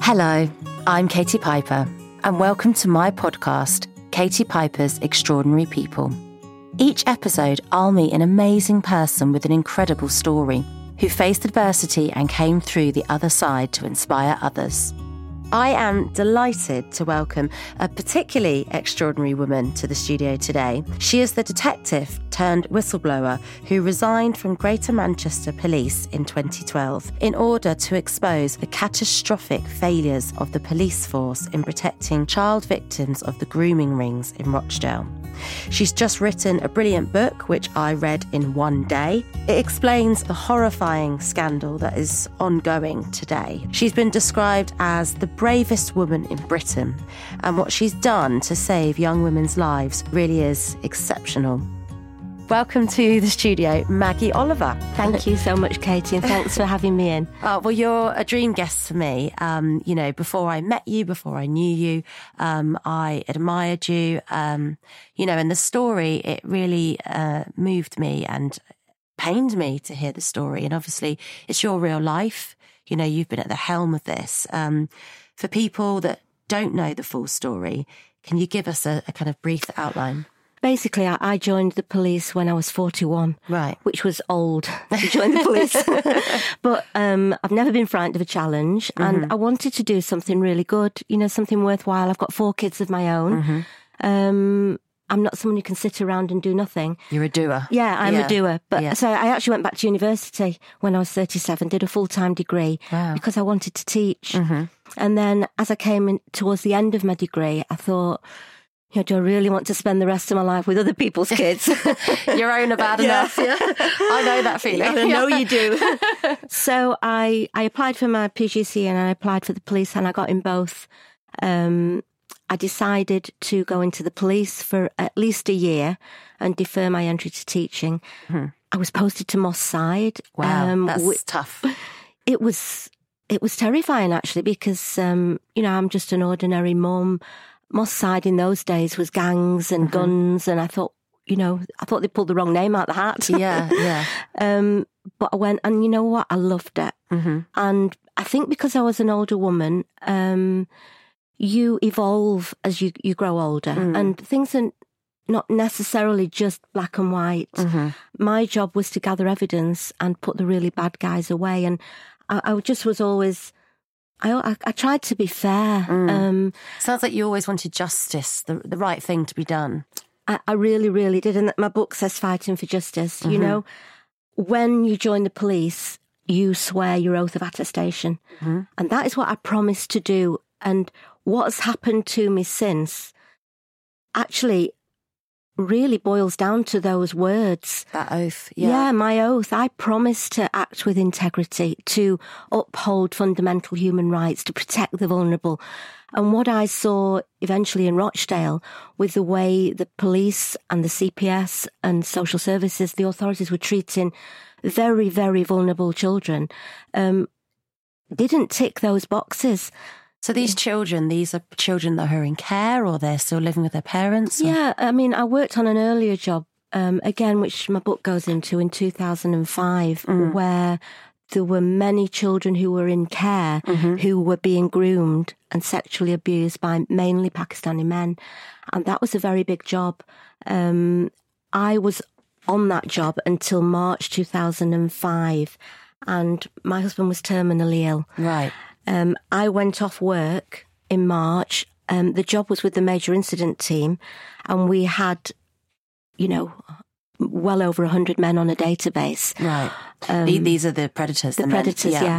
Hello, I'm Katie Piper, and welcome to my podcast, Katie Piper's Extraordinary People. Each episode, I'll meet an amazing person with an incredible story who faced adversity and came through the other side to inspire others. I am delighted to welcome a particularly extraordinary woman to the studio today. She is the detective turned whistleblower who resigned from Greater Manchester Police in 2012 in order to expose the catastrophic failures of the police force in protecting child victims of the grooming rings in Rochdale. She's just written a brilliant book, which I read in one day. It explains the horrifying scandal that is ongoing today. She's been described as the bravest woman in Britain, and what she's done to save young women's lives really is exceptional. Welcome to the studio, Maggie Oliver. Thank you so much, Katie, and thanks for having me in. Well, you're a dream guest for me. Before I met you, before I knew you, I admired you. And the story, it really moved me and pained me to hear the story. And obviously, it's your real life. You know, you've been at the helm of this. For people that don't know the full story, can you give us a kind of brief outline? Basically, I joined the police when I was 41, right? Which was old to join the police. But I've never been frightened of a challenge, and I wanted to do something really good, something worthwhile. I've got 4 kids of my own. I'm not someone who can sit around and do nothing. You're a doer. Yeah, I'm a doer. But so I actually went back to university when I was 37, did a full-time degree because I wanted to teach. And then as I came in towards the end of my degree, I thought, do I really want to spend the rest of my life with other people's kids? Your own are bad enough. Yeah. I know that feeling. I know you do. So I applied for my PGCE and I applied for the police, and I got in both. I decided to go into the police for at least a year and defer my entry to teaching. I was posted to Moss Side. Wow, that's tough. It was terrifying, actually, because, I'm just an ordinary mum. Moss Side in those days was gangs and guns, and I thought they pulled the wrong name out of the hat. Yeah. But I went, and you know what? I loved it. And I think because I was an older woman, you evolve as you grow older, and things are not necessarily just black and white. My job was to gather evidence and put the really bad guys away, and I just was always... I tried to be fair. Sounds like you always wanted justice, the right thing to be done. I really, really did. And my book says fighting for justice. When you join the police, you swear your oath of attestation. And that is what I promised to do. And what's happened to me since actually really boils down to those words. That oath, Yeah, my oath. I promised to act with integrity, to uphold fundamental human rights, to protect the vulnerable. And what I saw eventually in Rochdale, with the way the police and the CPS and social services, the authorities were treating very, very vulnerable children, didn't tick those boxes. So these are children that are in care, or they're still living with their parents? Or? Yeah, I mean, I worked on an earlier job, again, which my book goes into, in 2005, where there were many children who were in care who were being groomed and sexually abused by mainly Pakistani men. And that was a very big job. I was on that job until March 2005, and my husband was terminally ill. Right. I went off work in March. The job was with the major incident team, and we had, well over 100 men on a database. Right. These are the predators. The predators, yeah.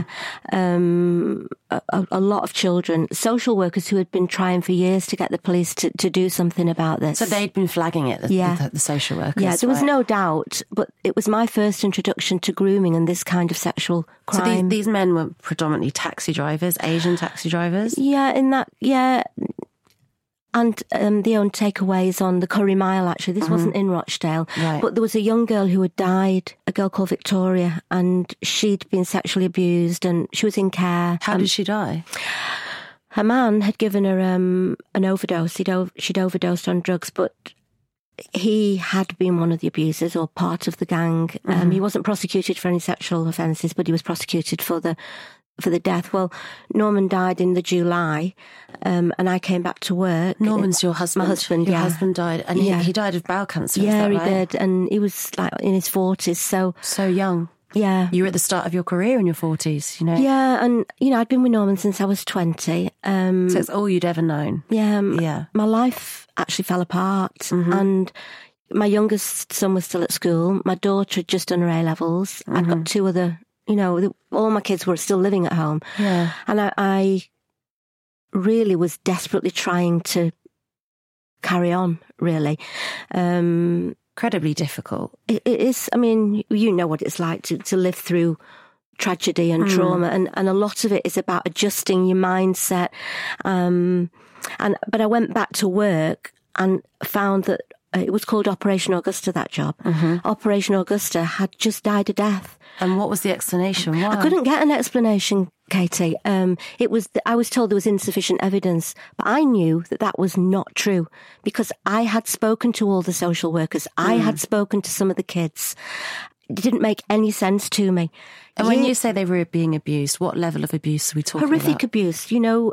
A lot of children, social workers who had been trying for years to get the police to do something about this. So they'd been flagging it, the social workers. Yeah, there was no doubt, but it was my first introduction to grooming and this kind of sexual crime. So these men were predominantly taxi drivers, Asian taxi drivers? Yeah. And they owned takeaways on the Curry Mile, actually. This wasn't in Rochdale. Right. But there was a young girl who had died, a girl called Victoria, and she'd been sexually abused and she was in care. How did she die? Her man had given her an overdose. She'd overdosed on drugs, but he had been one of the abusers or part of the gang. He wasn't prosecuted for any sexual offences, but he was prosecuted for the for the death. Well, Norman died in the July, and I came back to work. Norman's your husband? My husband, Your husband died, and he died of bowel cancer, is that right? Yeah, he did, and he was like in his 40s, So young. Yeah. You were at the start of your career in your 40s, you know? Yeah, and, I'd been with Norman since I was 20. So it's all you'd ever known. Yeah. My life actually fell apart, and my youngest son was still at school. My daughter had just done her A-levels. I'd got two other, all my kids were still living at home. Yeah. And I really was desperately trying to carry on, really. Incredibly difficult. It is. I mean, you know what it's like to live through tragedy and trauma, and a lot of it is about adjusting your mindset. But I went back to work and found that it was called Operation Augusta, that job. Operation Augusta had just died a death. And what was the explanation? Why? I couldn't get an explanation, Katie. I was told there was insufficient evidence, but I knew that was not true because I had spoken to all the social workers. I had spoken to some of the kids. It didn't make any sense to me. And when you say they were being abused, what level of abuse are we talking about? Horrific abuse,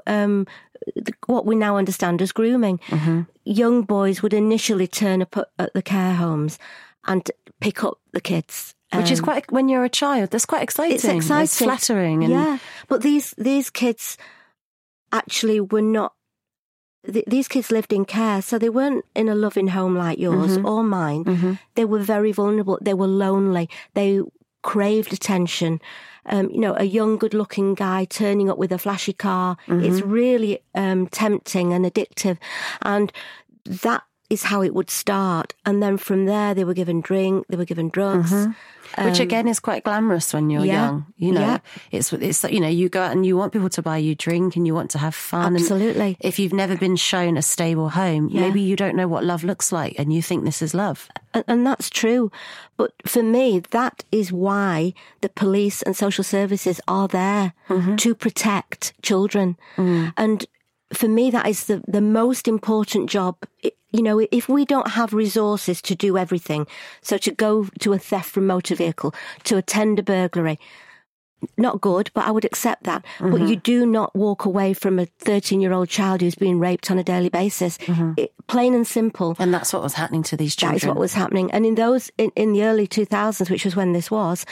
what we now understand as grooming. Young boys would initially turn up at the care homes and pick up the kids. Which is quite, when you're a child, that's quite exciting. It's exciting. It's flattering. Yeah, but these kids actually were not, these kids lived in care, so they weren't in a loving home like yours or mine. They were very vulnerable. They were lonely. They craved attention. A young, good-looking guy turning up with a flashy car. It's really tempting and addictive. And that is how it would start. And then from there, they were given drink, they were given drugs. Which again is quite glamorous when you're young. It's you go out and you want people to buy you drink and you want to have fun. Absolutely. And if you've never been shown a stable home, maybe you don't know what love looks like and you think this is love. And that's true. But for me, that is why the police and social services are there to protect children. And for me, that is the most important job. If we don't have resources to do everything, so to go to a theft from motor vehicle, to attend a burglary, not good, but I would accept that. But you do not walk away from a 13-year-old child who's being raped on a daily basis. Plain and simple. And that's what was happening to these children. That is what was happening. And in the early 2000s, which was when this was,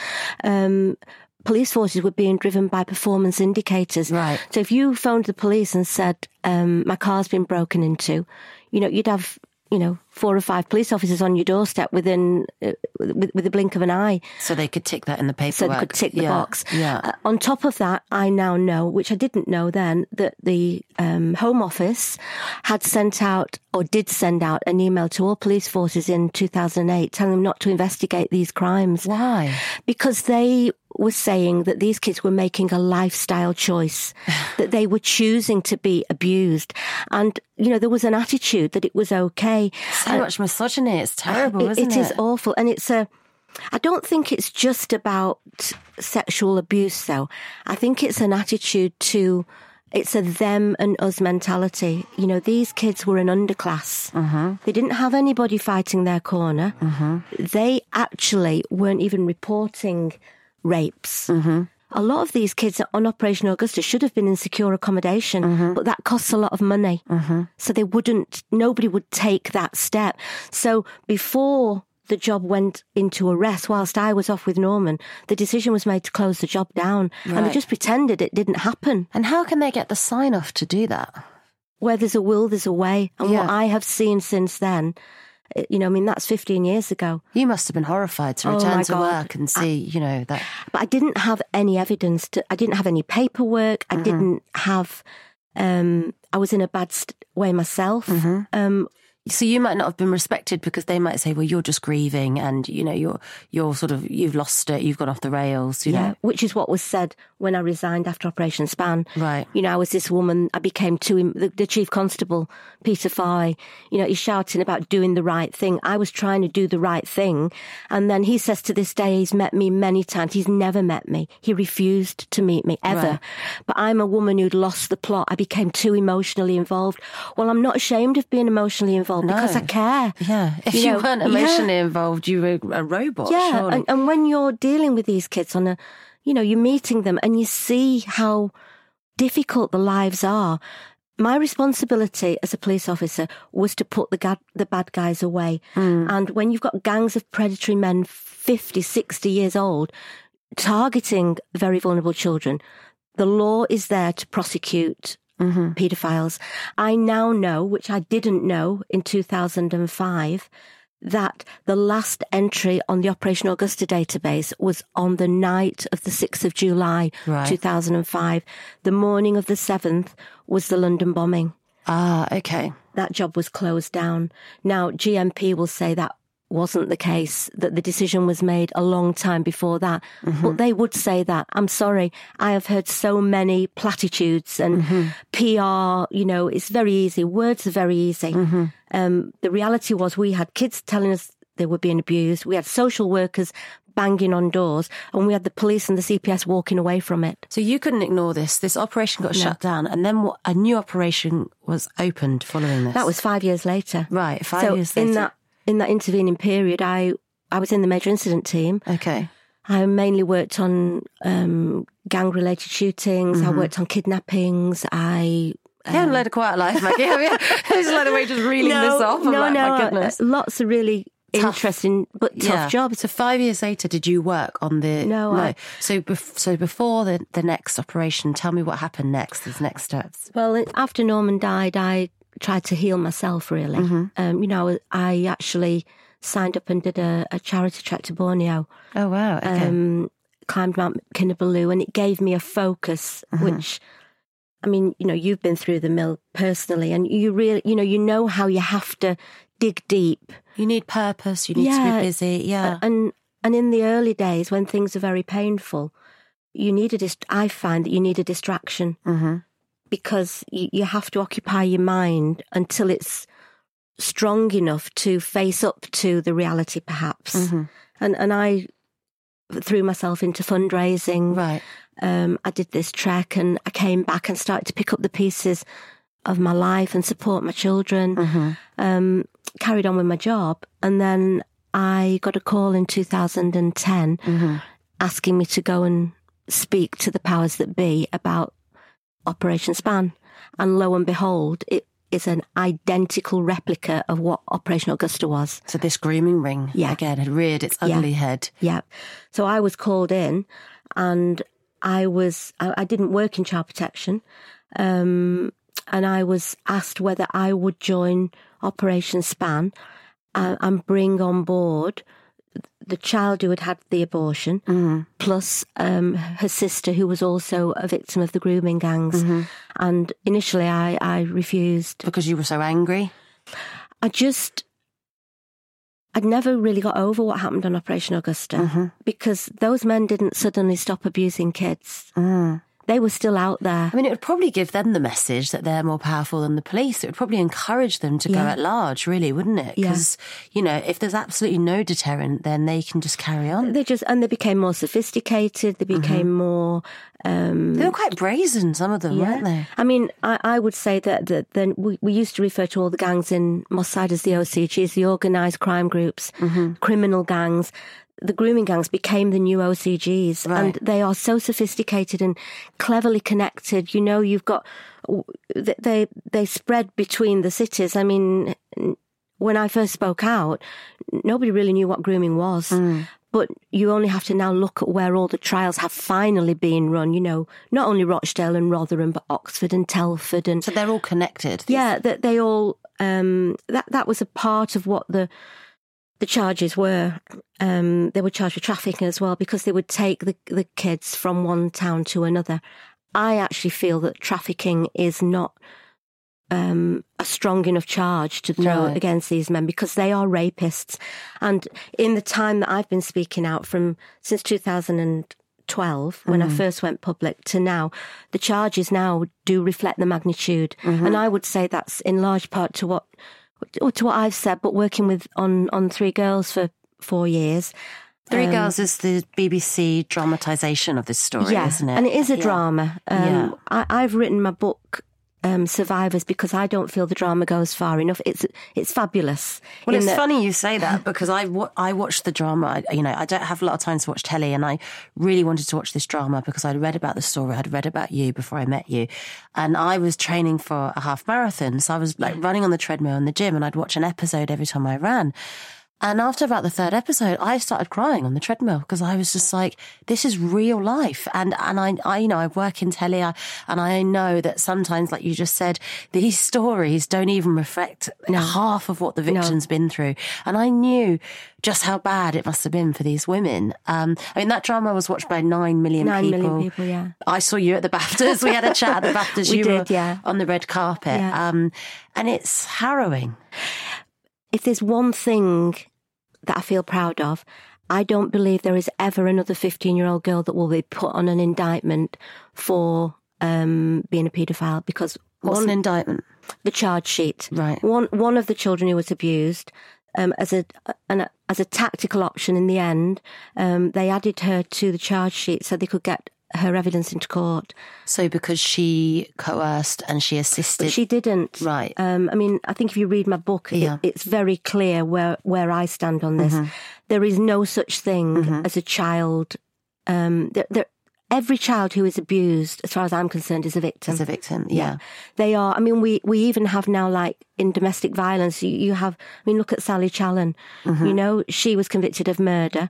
police forces were being driven by performance indicators. Right. So if you phoned the police and said, my car's been broken into, you'd have, 4 or 5 police officers on your doorstep with the blink of an eye. So they could tick that in the paperwork. So they could tick the box. Yeah. On top of that, I now know, which I didn't know then, that the Home Office had sent out, or did send out, an email to all police forces in 2008 telling them not to investigate these crimes. Why? Because they were saying that these kids were making a lifestyle choice, that they were choosing to be abused. And, there was an attitude that it was okay. So much misogyny. It's terrible, isn't it? It is awful. And I don't think it's just about sexual abuse, though. I think it's an attitude to, it's a them and us mentality. These kids were an underclass. They didn't have anybody fighting their corner. They actually weren't even reporting rapes. A lot of these kids on Operation Augusta should have been in secure accommodation, but that costs a lot of money. So nobody would take that step. So before the job went into arrest, whilst I was off with Norman, the decision was made to close the job down. Right. And they just pretended it didn't happen. And how can they get the sign-off to do that? Where there's a will, there's a way. And what I have seen since then, that's 15 years ago. You must have been horrified to return to work and see, that. But I didn't have any evidence. I didn't have any paperwork. I didn't have, I was in a bad way myself. So you might not have been respected because they might say, well, you're just grieving and, you're sort of, you've lost it, you've gone off the rails, you know. Which is what was said when I resigned after Operation Span. Right. I was this woman, I became the Chief Constable, Peter Farley, he's shouting about doing the right thing. I was trying to do the right thing. And then he says to this day, he's met me many times. He's never met me. He refused to meet me, ever. Right. But I'm a woman who'd lost the plot. I became too emotionally involved. Well, I'm not ashamed of being emotionally involved involved because I care. Yeah. If you weren't emotionally involved, you were a robot. Yeah. Surely. And when you're dealing with these kids on you're meeting them and you see how difficult the lives are. My responsibility as a police officer was to put the bad guys away. And when you've got gangs of predatory men, 50, 60 years old, targeting very vulnerable children, the law is there to prosecute paedophiles. I now know, which I didn't know in 2005, that the last entry on the Operation Augusta database was on the night of the 6th of July, 2005. The morning of the 7th was the London bombing. Ah, okay. That job was closed down. Now, GMP will say that wasn't the case, that the decision was made a long time before that. But they would say that. I'm sorry. I have heard so many platitudes and PR, it's very easy. Words are very easy. The reality was we had kids telling us they were being abused. We had social workers banging on doors, and we had the police and the CPS walking away from it. So you couldn't ignore this. This operation got shut down, and then a new operation was opened following this. That was 5 years later. Right, 5 years later. In that intervening period, I was in the major incident team. Okay. I mainly worked on gang-related shootings. I worked on kidnappings. You haven't led a quiet life, Maggie, have you? It's like the way just reeling this off. My goodness. Lots of really interesting but tough jobs. So 5 years later, did you work on the... No. So before the next operation, tell me what happened next, these next steps. Well, after Norman died, I tried to heal myself, really. I actually signed up and did a charity trek to Borneo. Oh, wow. Okay. Climbed Mount Kinabalu, and it gave me a focus, which... I mean, you've been through the mill personally, and you really, you know how you have to dig deep. You need purpose. You need to be busy. Yeah. And in the early days when things are very painful, I find that you need a distraction because you have to occupy your mind until it's strong enough to face up to the reality, perhaps. And I threw myself into fundraising. Right. I did this trek, and I came back and started to pick up the pieces of my life and support my children, carried on with my job. And then I got a call in 2010 asking me to go and speak to the powers that be about Operation Span. And lo and behold, it is an identical replica of what Operation Augusta was. So this grooming ring, again, had reared its ugly head. Yeah. So I was called in, and I didn't work in child protection, and I was asked whether I would join Operation Span and bring on board the child who had had the abortion, plus her sister, who was also a victim of the grooming gangs. And initially I refused. Because you were so angry? I'd never really got over what happened on Operation Augusta because those men didn't suddenly stop abusing kids. They were still out there. I mean, it would probably give them the message that they're more powerful than the police. It would probably encourage them to go at large, really, wouldn't it? Because, if there's absolutely no deterrent, then they can just carry on. They became more sophisticated. They became more... they were quite brazen, some of them, weren't they? I mean, I would say that then we used to refer to all the gangs in Moss Side as the OCGs, the organised crime groups, criminal gangs. The grooming gangs became the new OCGs, and they are so sophisticated and cleverly connected. You've got they spread between the cities. I mean, when I first spoke out, nobody really knew what grooming was. But you only have to now look at where all the trials have finally been run. Not only Rochdale and Rotherham, but Oxford and Telford, and so they're all connected. Yeah, that they all. That was a part of what the charges were. They were charged with trafficking as well, because they would take the kids from one town to another. I actually feel that trafficking is not a strong enough charge to throw against these men, because they are rapists. And in the time that I've been speaking out, since 2012, when I first went public, to now, the charges now do reflect the magnitude. And I would say that's in large part to what I've said, but working on Three Girls for 4 years. Three Girls is the BBC dramatisation of this story, isn't it? And it is a drama. I've written my book survivors, because I don't feel the drama goes far enough. It's fabulous. Well, it's funny you say that, because I watched the drama. I don't have a lot of time to watch telly, and I really wanted to watch this drama because I'd read about the story. I'd read about you before I met you, and I was training for a half marathon. So I was like running on the treadmill in the gym, and I'd watch an episode every time I ran. And after about the third episode, I started crying on the treadmill because I was just like, this is real life. And I work in telly, and I know that sometimes, like you just said, these stories don't even reflect half of what the victim's been through. And I knew just how bad it must have been for these women. That drama was watched by 9 million people. 9 million people, yeah. I saw you at the BAFTAs. We had a chat at the BAFTAs. We did, yeah. On the red carpet. Yeah. And it's harrowing. If there's one thing that I feel proud of, I don't believe there is ever another 15-year-old girl that will be put on an indictment for being a paedophile, because what's an indictment? The charge sheet. Right. One of the children who was abused, as a tactical option in the end, they added her to the charge sheet so they could get her evidence into court. So because she coerced and she assisted? But she didn't. Right. I think if you read my book, it's very clear where I stand on this. Mm-hmm. There is no such thing as a child. Every child who is abused, as far as I'm concerned, is a victim. Is a victim, yeah. They are. We even have now, like, in domestic violence, you have, look at Sally Challen. Mm-hmm. She was convicted of murder.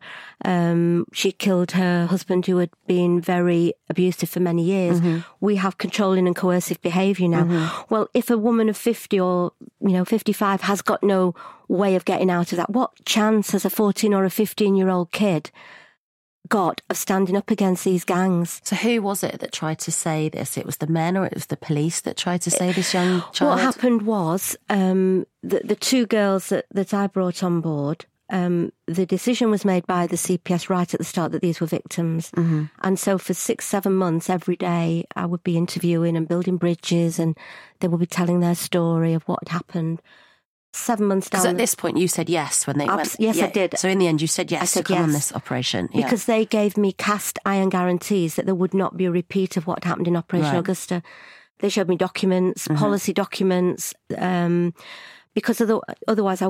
She killed her husband, who had been very abusive for many years. Mm-hmm. We have controlling and coercive behaviour now. Mm-hmm. Well, if a woman of 50 or, 55 has got no way of getting out of that, what chance has a 14 or a 15-year-old kid got of standing up against these gangs? So who was it that tried to say this? It was the men, or it was the police that tried to say this young child? What happened was the two girls that I brought on board, the decision was made by the CPS right at the start that these were victims. Mm-hmm. And so for 6-7 months, every day, I would be interviewing and building bridges, and they would be telling their story of what had happened. 7 months down. Because at this point you said yes when they went. Yes, yeah. I did. So in the end you said yes to come on this operation. Yeah. Because they gave me cast iron guarantees that there would not be a repeat of what happened in Operation Augusta. They showed me documents, policy documents, because otherwise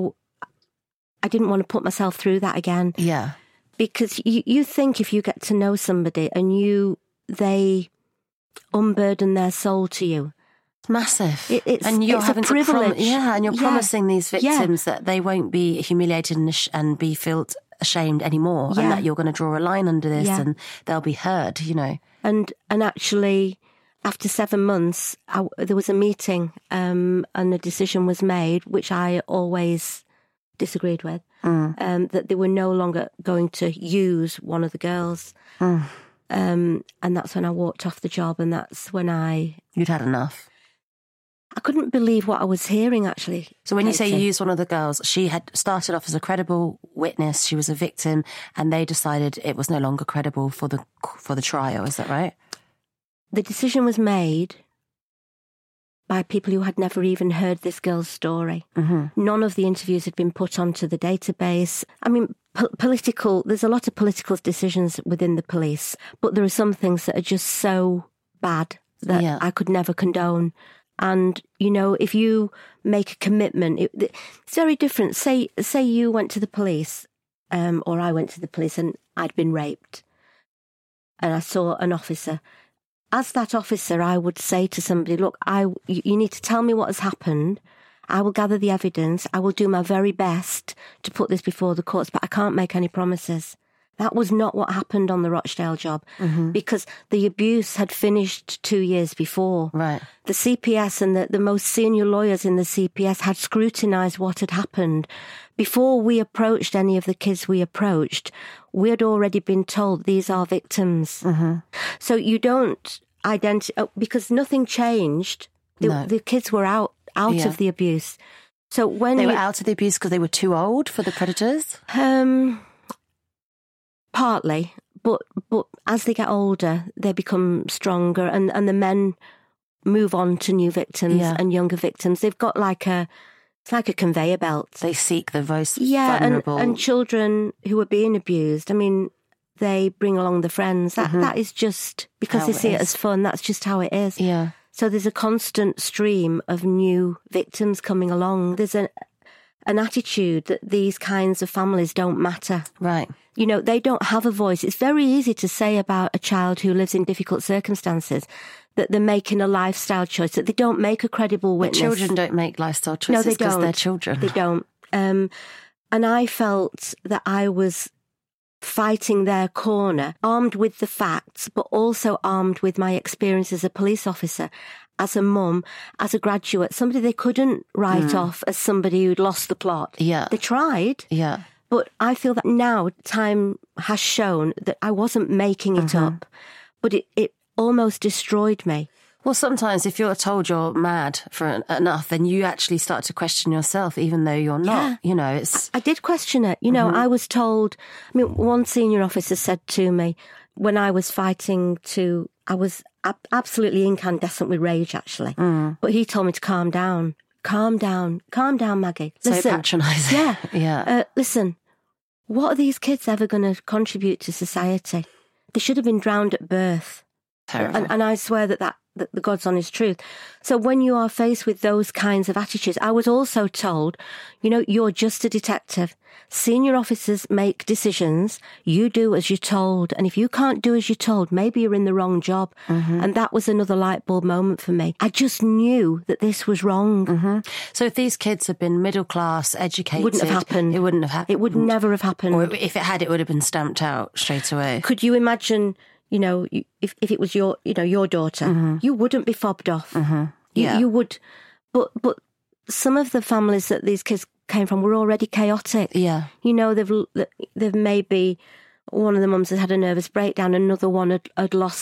I didn't want to put myself through that again. Yeah. Because you think if you get to know somebody and they unburden their soul to you, massive. And you're having a privilege. And you're promising these victims that they won't be humiliated and be felt ashamed anymore, and that you're going to draw a line under this and they'll be heard, And actually, after 7 months, there was a meeting and a decision was made, which I always disagreed with, that they were no longer going to use one of the girls. And that's when I walked off the job, and that's when You'd had enough. I couldn't believe what I was hearing, actually. So when you say you used one of the girls, she had started off as a credible witness, she was a victim, and they decided it was no longer credible for the trial, is that right? The decision was made by people who had never even heard this girl's story. Mm-hmm. None of the interviews had been put onto the database. There's a lot of political decisions within the police, but there are some things that are just so bad that I could never condone. And, if you make a commitment, it's very different. Say you went to the police, or I went to the police and I'd been raped, and I saw an officer. As that officer, I would say to somebody, look, you need to tell me what has happened. I will gather the evidence. I will do my very best to put this before the courts, but I can't make any promises. That was not what happened on the Rochdale job, because the abuse had finished 2 years before. Right. The CPS and the most senior lawyers in the CPS had scrutinised what had happened. Before we approached any of the kids we approached, we had already been told these are victims. Mm-hmm. So you don't identify, because nothing changed. The kids were out of the abuse. So when they were out of the abuse because they were too old for the predators? Partly, but as they get older, they become stronger, and the men move on to new victims and younger victims. They've got it's like a conveyor belt. They seek the most vulnerable. And children who are being abused, they bring along the friends. That is just, because they see it as fun, that's just how it is. Yeah. So there's a constant stream of new victims coming along. There's an attitude that these kinds of families don't matter. Right. You know, they don't have a voice. It's very easy to say about a child who lives in difficult circumstances that they're making a lifestyle choice, that they don't make a credible witness. But children don't make lifestyle choices. No, they don't. Because they're children. They don't. And I felt that I was fighting their corner, armed with the facts, but also armed with my experience as a police officer, as a mum, as a graduate, somebody they couldn't write off as somebody who'd lost the plot. Yeah. They tried. Yeah. But I feel that now time has shown that I wasn't making it up, but it almost destroyed me. Well, sometimes if you're told you're mad for enough, then you actually start to question yourself, even though you're not. Yeah. You know, it's... I did question it. You know, I was told, I mean, one senior officer said to me when I was fighting I was absolutely incandescent with rage, actually. But he told me to calm down. Calm down, Maggie. Listen, so patronising. Yeah. Yeah. Listen, what are these kids ever going to contribute to society? They should have been drowned at birth. Terrible. And I swear that the God's honest truth. So when you are faced with those kinds of attitudes, I was also told, you know, you're just a detective. Senior officers make decisions. You do as you're told. And if you can't do as you're told, maybe you're in the wrong job. And that was another light bulb moment for me. I just knew that this was wrong. So if these kids had been middle class, educated... It wouldn't have happened. It wouldn't have happened. It would never have happened. Or if it had, it would have been stamped out straight away. Could you imagine... You know, if it was your daughter, you wouldn't be fobbed off. Yeah. You would, but some of the families that these kids came from were already chaotic. Yeah. You know, they've maybe one of the mums had a nervous breakdown, another one had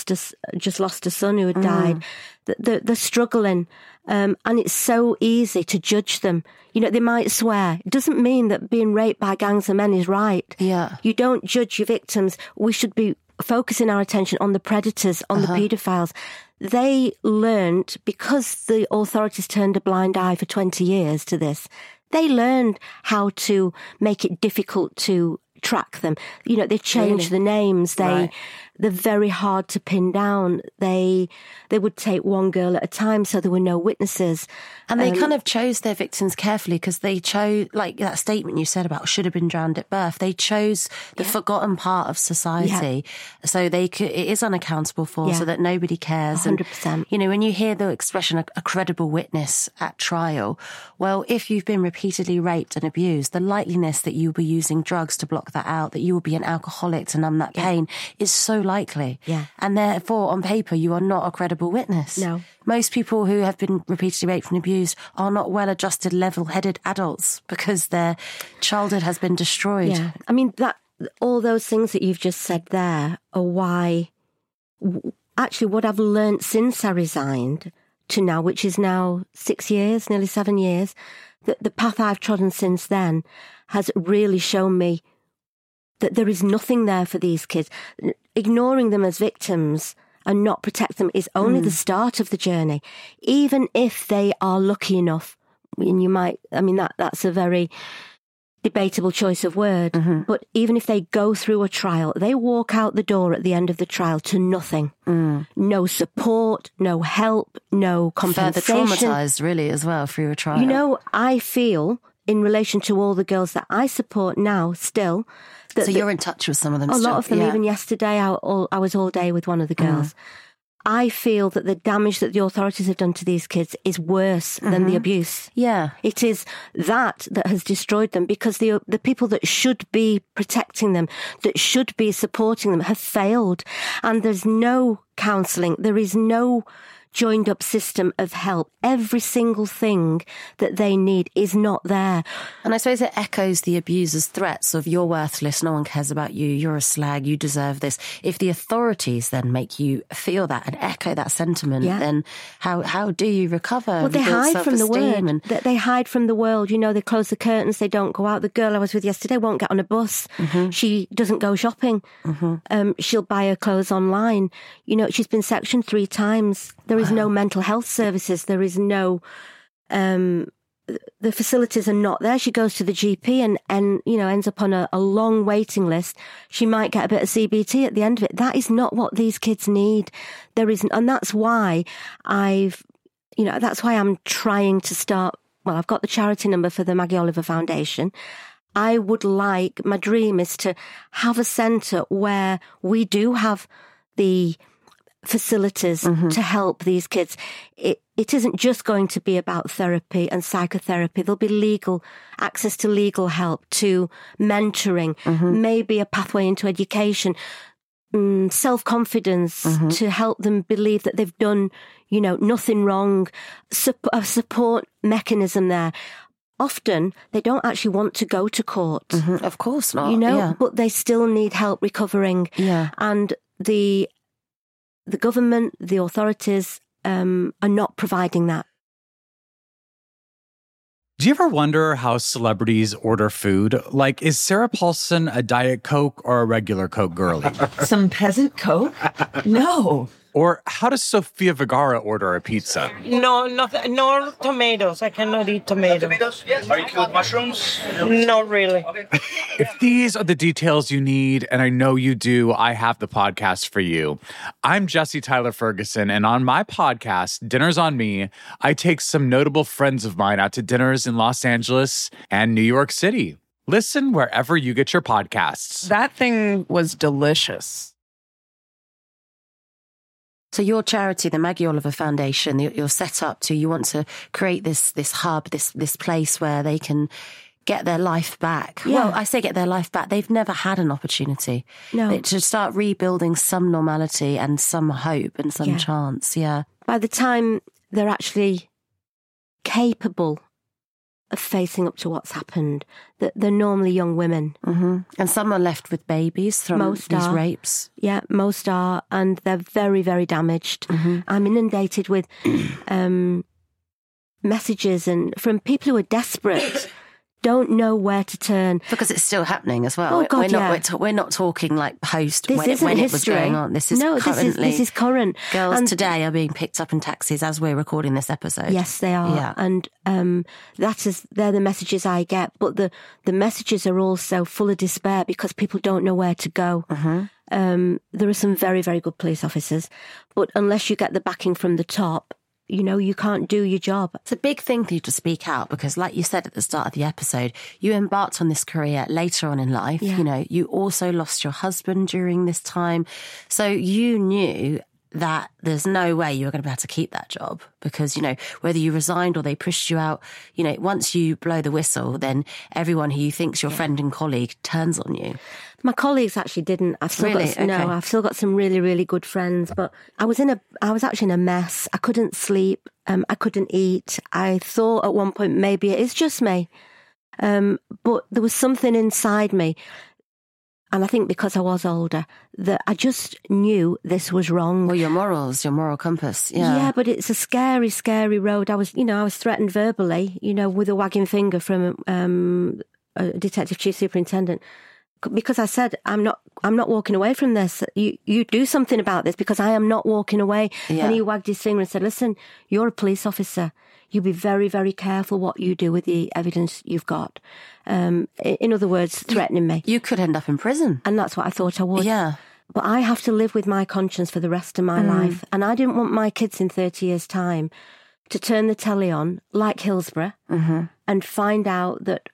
just lost a son who had died. They're struggling, and it's so easy to judge them. You know, they might swear. It doesn't mean that being raped by gangs of men is right. Yeah. You don't judge your victims. We should be focusing our attention on the predators, on the paedophiles. They learned, because the authorities turned a blind eye for 20 years to this, they learned how to make it difficult to track them. You know, they changed the names. They're very hard to pin down. They would take one girl at a time, so there were no witnesses. And they kind of chose their victims carefully, because they chose, like that statement you said about should have been drowned at birth. They chose the forgotten part of society, so it is unaccountable for, so that nobody cares. 100%. And, you know, when you hear the expression a credible witness at trial, well, if you've been repeatedly raped and abused, the likeliness that you'll be using drugs to block that out, that you will be an alcoholic to numb that pain, is so likely. Yeah. And therefore, on paper, you are not a credible witness. No. Most people who have been repeatedly raped and abused are not well-adjusted, level-headed adults, because their childhood has been destroyed. Yeah. I mean, all those things that you've just said there are why, actually, what I've learnt since I resigned to now, which is now 6 years, nearly 7 years, that the path I've trodden since then has really shown me that there is nothing there for these kids. Ignoring them as victims and not protect them is only the start of the journey. Even if they are lucky enough, and you might, I mean, that's a very debatable choice of word, but even if they go through a trial, they walk out the door at the end of the trial to nothing. No support, no help, no compensation. Further traumatised, really, as well, through a trial. You know, I feel, in relation to all the girls that I support now, still... So you're in touch with some of them still? A lot of them, yeah. Even yesterday, I was all day with one of the girls. I feel that the damage that the authorities have done to these kids is worse than the abuse. Yeah. It is that has destroyed them, because the people that should be protecting them, that should be supporting them, have failed. And there's no counselling. There is no joined up system of help. Every single thing that they need is not there. And I suppose it echoes the abuser's threats of you're worthless, no one cares about you, you're a slag, you deserve this. If the authorities then make you feel that and echo that sentiment, then how do you recover? Well, they hide from the world. They hide from the world. You know, they close the curtains, they don't go out. The girl I was with yesterday won't get on a bus. She doesn't go shopping. She'll buy her clothes online. You know, she's been sectioned 3 times. There is no mental health services. There is no the facilities are not there. She goes to the GP and ends up on a long waiting list. She might get a bit of CBT at the end of it. That is not what these kids need. There isn't. And that's why that's why I'm trying to start. Well, I've got the charity number for the Maggie Oliver Foundation. My dream is to have a centre where we do have the facilities to help these kids. It isn't just going to be about therapy and psychotherapy. There'll be access to legal help, to mentoring, maybe a pathway into education, self-confidence to help them believe that they've done, nothing wrong, a support mechanism there. Often they don't actually want to go to court. Of course not. But they still need help recovering. Yeah. And the government, the authorities are not providing that. Do you ever wonder how celebrities order food? Like, is Sarah Paulson a Diet Coke or a regular Coke girlie? Some peasant Coke? No. Or how does Sofia Vergara order a pizza? No tomatoes. I cannot eat tomatoes. Yes. Are you cool with mushrooms? Not really. If these are the details you need, and I know you do, I have the podcast for you. I'm Jesse Tyler Ferguson, and on my podcast, Dinners on Me, I take some notable friends of mine out to dinners in Los Angeles and New York City. Listen wherever you get your podcasts. That thing was delicious. So your charity, the Maggie Oliver Foundation, you're set up you want to create this hub, this place where they can get their life back. Yeah. Well, I say get their life back. They've never had an opportunity. No. To start rebuilding some normality and some hope and some chance. Yeah. By the time they're actually capable of facing up to what's happened, that they're normally young women. And some are left with babies from these rapes. Yeah, most are, and they're very, very damaged. I'm inundated with messages from people who are desperate, don't know where to turn. Because it's still happening as well. Oh, God, we're not talking like post this when isn't it was history. going on. This is currently. This is current. Girls today are being picked up in taxis as we're recording this episode. Yes, they are. Yeah. And they're the messages I get. But the messages are also full of despair because people don't know where to go. There are some very, very good police officers. But unless you get the backing from the top, you can't do your job. It's a big thing for you to speak out because, like you said at the start of the episode, you embarked on this career later on in life. Yeah. You also lost your husband during this time. So you knew that there's no way you were going to be able to keep that job because, whether you resigned or they pushed you out, once you blow the whistle, then everyone who you think's your friend and colleague turns on you. My colleagues actually didn't. I've still got some really, really good friends, but I was actually in a mess. I couldn't sleep. I couldn't eat. I thought at one point maybe it is just me. But there was something inside me. And I think because I was older, that I just knew this was wrong. Well, your morals, your moral compass. Yeah. Yeah, but it's a scary, scary road. I was threatened verbally, with a wagging finger from a detective chief superintendent. Because I said, I'm not walking away from this. You do something about this because I am not walking away. Yeah. And he wagged his finger and said, listen, you're a police officer. You be very, very careful what you do with the evidence you've got. In other words, threatening me. You could end up in prison. And that's what I thought I would. Yeah. But I have to live with my conscience for the rest of my life. And I didn't want my kids in 30 years' time to turn the telly on, like Hillsborough, and find out that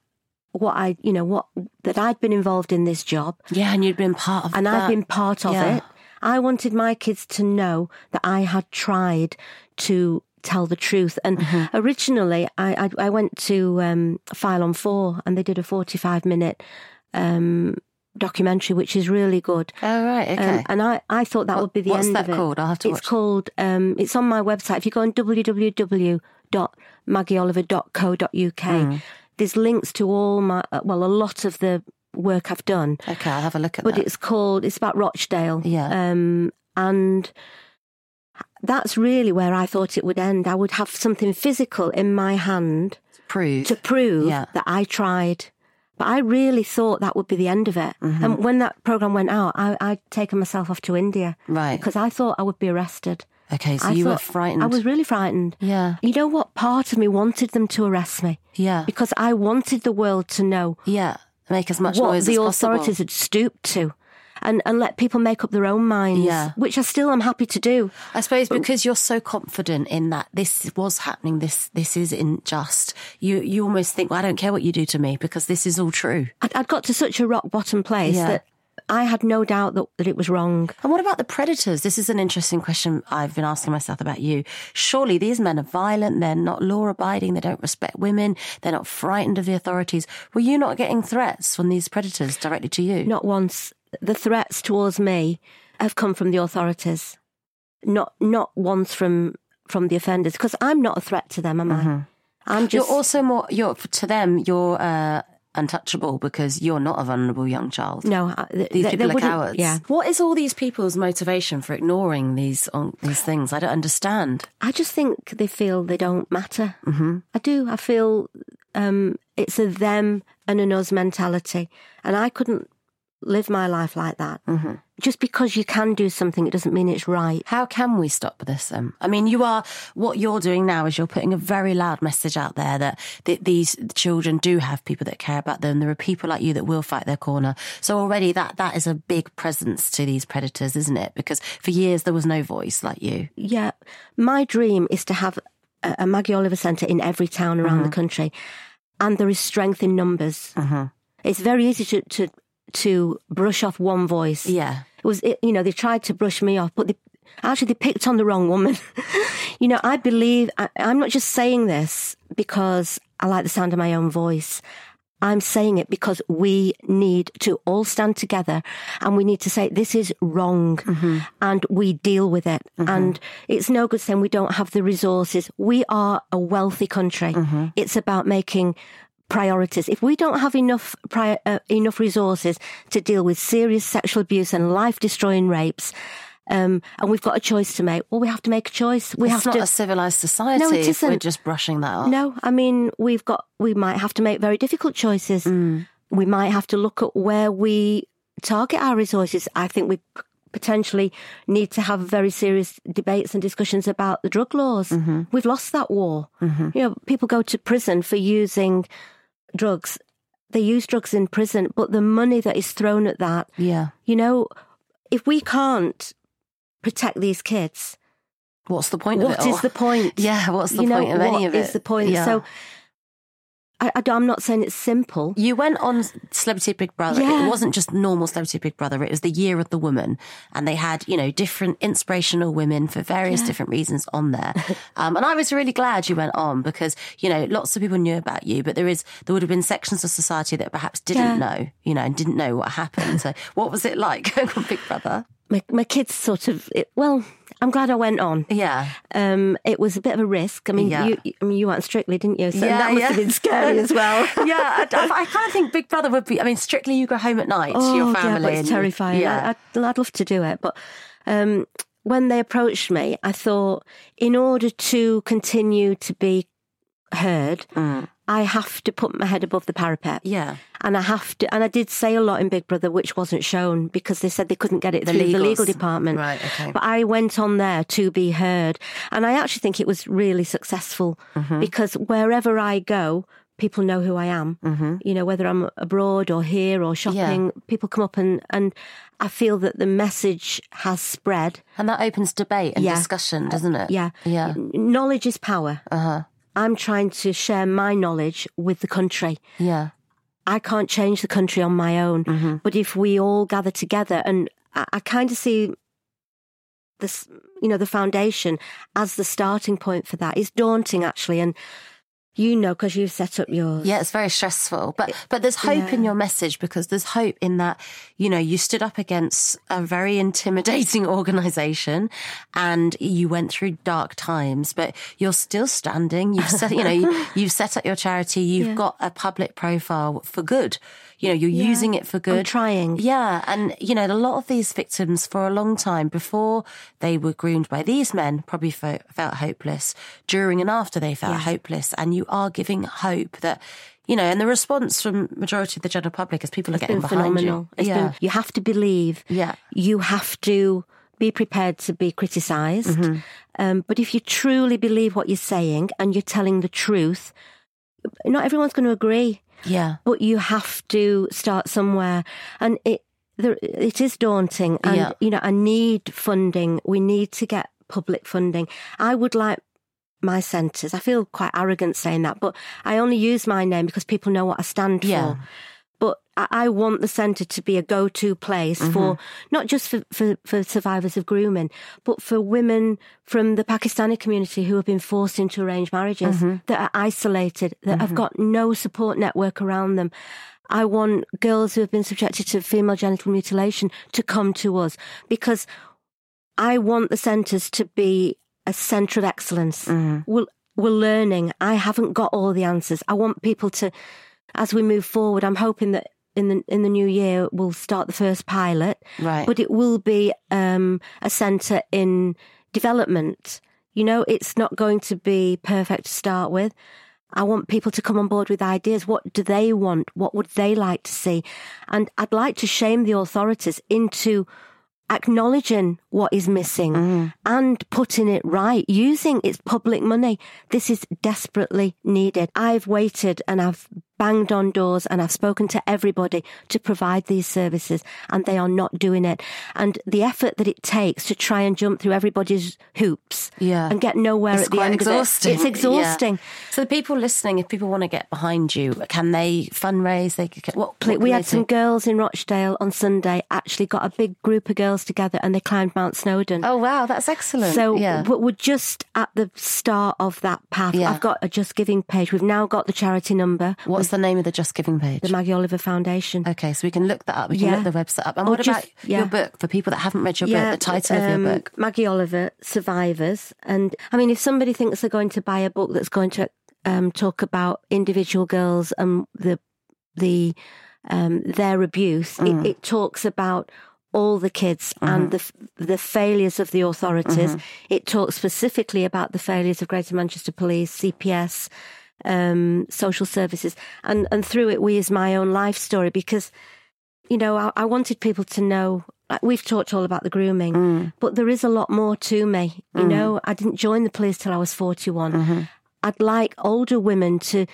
that I'd been involved in this job. Yeah, and you'd been part of it. And I'd been part of it. I wanted my kids to know that I had tried to tell the truth. And originally, I went to File on 4, and they did a 45-minute documentary, which is really good. Oh, right, okay. And I thought that would be the end of it. What's that called? I'll have to watch. It's called, it's on my website. If you go on www.maggieoliver.co.uk, there's links to all a lot of the work I've done. Okay, I'll have a look at that. But it's about Rochdale. Yeah. And that's really where I thought it would end. I would have something physical in my hand to prove that I tried. But I really thought that would be the end of it. And when that programme went out, I'd taken myself off to India. Right. Because I thought I would be arrested. Okay, so you were frightened. I was really frightened. Yeah. You know what? Part of me wanted them to arrest me. Yeah. Because I wanted the world to know make as much what noise the as possible. authorities had stooped to. And let people make up their own minds, which I still am happy to do. I suppose because you're so confident in that this was happening, this isn't just, you almost think, well, I don't care what you do to me because this is all true. I'd got to such a rock bottom place that I had no doubt that it was wrong. And what about the predators? This is an interesting question I've been asking myself about you. Surely these men are violent, they're not law-abiding, they don't respect women, they're not frightened of the authorities. Were you not getting threats from these predators directly to you? Not once. The threats towards me have come from the authorities, not once from the offenders, because I'm not a threat to them, am I? I'm just. You're also to them, you're untouchable because you're not a vulnerable young child. No, these people are cowards. Yeah. What is all these people's motivation for ignoring these things? I don't understand. I just think they feel they don't matter. I do. I feel it's a them and an us mentality, and I couldn't live my life like that. Just because you can do something, it doesn't mean it's right. How can we stop this? I mean, what you're doing now is you're putting a very loud message out there that these children do have people that care about them. There are people like you that will fight their corner. So already that is a big presence to these predators, isn't it? Because for years there was no voice like you. Yeah. My dream is to have a Maggie Oliver Centre in every town around the country. And there is strength in numbers. It's very easy to brush off one voice. Yeah. They tried to brush me off, but they picked on the wrong woman. I believe, I'm not just saying this because I like the sound of my own voice. I'm saying it because we need to all stand together and we need to say this is wrong and we deal with it. And it's no good saying we don't have the resources. We are a wealthy country. It's about making priorities. If we don't have enough resources to deal with serious sexual abuse and life-destroying rapes, and we've got a choice to make, well, we have to make a choice. It's not a civilised society. No, it isn't. We're just brushing that off. No, I mean, we might have to make very difficult choices. We might have to look at where we target our resources. I think we potentially need to have very serious debates and discussions about the drug laws. We've lost that war. People go to prison for using drugs. They use drugs in prison, but the money that is thrown at that, if we can't protect these kids, what's the point of it all? What is the point? Yeah, what's the point of any of it? What is the point? Yeah. So I'm not saying it's simple. You went on Celebrity Big Brother. Yeah. It wasn't just normal Celebrity Big Brother. It was the Year of the Woman. And they had, different inspirational women for various different reasons on there. And I was really glad you went on because, lots of people knew about you, but there would have been sections of society that perhaps didn't know, and didn't know what happened. So what was it like going on Big Brother? My kids sort of, I'm glad I went on. Yeah. It was a bit of a risk. I mean, you went Strictly, didn't you? So that must have been scary as well. Yeah, I kind of think Big Brother would be, Strictly you go home at night to your family. Yeah, but it's terrifying. Yeah. I'd love to do it. But when they approached me, I thought, in order to continue to be heard, I have to put my head above the parapet. Yeah. And I did say a lot in Big Brother which wasn't shown because they said they couldn't get it through the legal department. Right, okay. But I went on there to be heard. And I actually think it was really successful because wherever I go, people know who I am. Whether I'm abroad or here or shopping, people come up and I feel that the message has spread. And that opens debate and discussion, doesn't it? Yeah. Knowledge is power. I'm trying to share my knowledge with the country. Yeah. I can't change the country on my own. But if we all gather together, and I kind of see this, the foundation as the starting point for that. It's daunting, actually. And because you've set up yours. Yeah, it's very stressful. But there's hope in your message because there's hope in that, you stood up against a very intimidating organisation and you went through dark times, but you're still standing. You've set, you've set up your charity. You've got a public profile for good. You're using it for good. I'm trying. Yeah. And, a lot of these victims for a long time before they were groomed by these men probably felt hopeless. During and after they felt hopeless. And you are giving hope that, and the response from majority of the general public is people are getting behind phenomenal. you. You have to believe. Yeah. You have to be prepared to be criticised. But if you truly believe what you're saying and you're telling the truth, not everyone's going to agree. Yeah. But you have to start somewhere. And it is daunting. And, I need funding. We need to get public funding. I would like my centres, I feel quite arrogant saying that, but I only use my name because people know what I stand for. But I want the centre to be a go-to place for, not just for survivors of grooming, but for women from the Pakistani community who have been forced into arranged marriages, that are isolated, that have got no support network around them. I want girls who have been subjected to female genital mutilation to come to us, because I want the centres to be a centre of excellence. We're learning. I haven't got all the answers. I want people to, as we move forward, I'm hoping that in the new year we'll start the first pilot. Right. But it will be a centre in development. It's not going to be perfect to start with. I want people to come on board with ideas. What do they want? What would they like to see? And I'd like to shame the authorities into acknowledging what is missing and putting it right, using its public money. This is desperately needed. I've waited and I've banged on doors and I've spoken to everybody to provide these services, and they are not doing it. And the effort that it takes to try and jump through everybody's hoops and get nowhere at the end of it. It's exhausting. Yeah. So the people listening, if people want to get behind you, can they fundraise? We had some girls in Rochdale on Sunday actually got a big group of girls together and they climbed Mount Snowdon. Oh, wow, that's excellent. So we're just at the start of that path. I've got a Just Giving page. We've now got the charity number. What's the name of the Just Giving page? The Maggie Oliver Foundation. Okay, so we can look that up. We can look the website up. And what about your book, for people that haven't read your book, the title of your book? Maggie Oliver, Survivors. And I mean, if somebody thinks they're going to buy a book that's going to talk about individual girls and their abuse, it talks about all the kids and the failures of the authorities. It talks specifically about the failures of Greater Manchester Police, CPS, social services, and through it we is my own life story, because I wanted people to know, like, we've talked all about the grooming, but there is a lot more to me. I didn't join the police till I was 41. I'd like older women to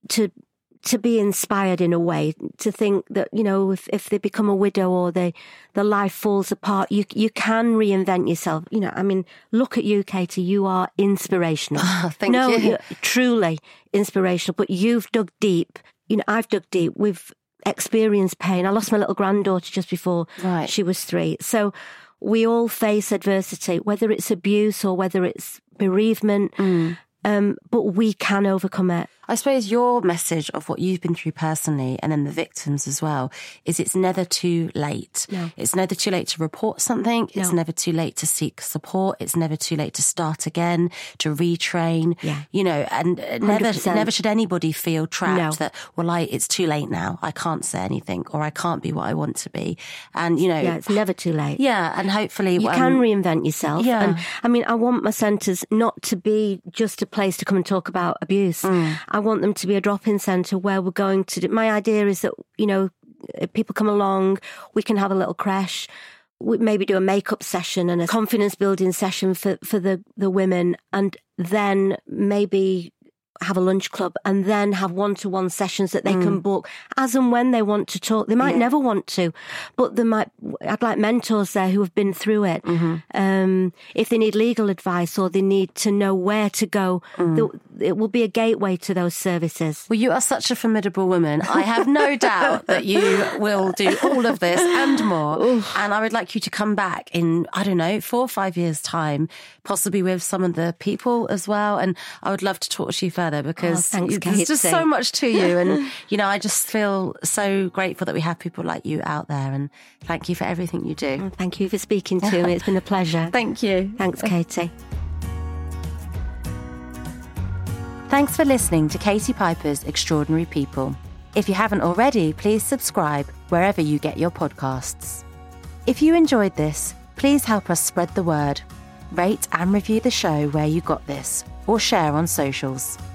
be inspired in a way, to think that, if they become a widow or their life falls apart, you can reinvent yourself. I mean, look at you, Katie. You are inspirational. Thank you. You're truly inspirational, but you've dug deep. I've dug deep. We've experienced pain. I lost my little granddaughter just before she was 3. So we all face adversity, whether it's abuse or whether it's bereavement. But we can overcome it. I suppose your message of what you've been through personally, and then the victims as well, is it's never too late. No. It's never too late to report something. It's never too late to seek support. It's never too late to start again, to retrain. Yeah. And never should anybody feel trapped that, it's too late now. I can't say anything, or I can't be what I want to be. And, it's never too late. Yeah, and hopefully you can reinvent yourself. Yeah. And I mean, I want my centres not to be just a place to come and talk about abuse. I want them to be a drop-in centre where we're going to do. My idea is that, if people come along, we can have a little crash. We maybe do a makeup session and a confidence building session for the women, and then maybe have a lunch club, and then have one-to-one sessions that they can book as and when they want to talk. They might never want to, but I'd like mentors there who have been through it. If they need legal advice or they need to know where to go, it will be a gateway to those services. Well, you are such a formidable woman. I have no doubt that you will do all of this and more. And I would like you to come back in, 4 or 5 years' time, possibly with some of the people as well. And I would love to talk to you further, because there's just so much to you. And, I just feel so grateful that we have people like you out there. And thank you for everything you do. Thank you for speaking to me. It's been a pleasure. Thank you. Thanks, Katie. Thanks for listening to Katie Piper's Extraordinary People. If you haven't already, please subscribe wherever you get your podcasts. If you enjoyed this, please help us spread the word. Rate and review the show where you got this, or share on socials.